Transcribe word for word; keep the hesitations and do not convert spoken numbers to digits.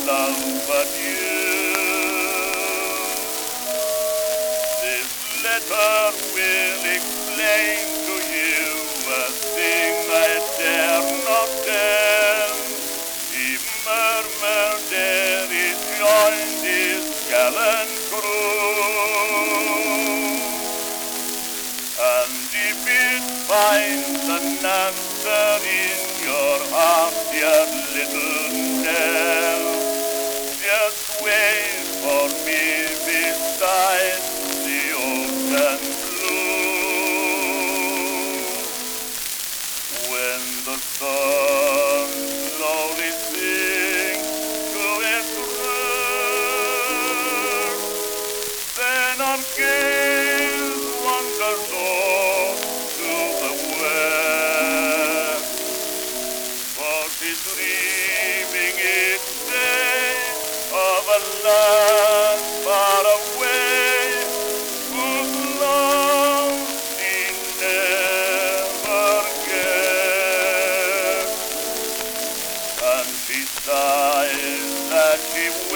love but you. This letter will explain to you a thing I dare not tell. He murmured ere he joined his gallant crew. And if it finds an answer in your heart, dear little Nell, just wait for me beside the ocean blue. When the sun slowly sinks to its rest, then I'll gaze wonders all to the west. For she's dreaming each day of a land far away, whose love she never gets. And she sighs as she